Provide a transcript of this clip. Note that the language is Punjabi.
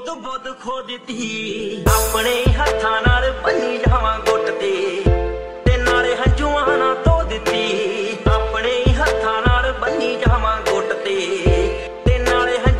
ਖੋ ਦਿੱਤੀ ਆਪਣੇ ਹੱਥਾਂ ਨਾਲ ਬੰਨੀ ਜਾਵਾਂ ਗੁੱਟ ਤੇ।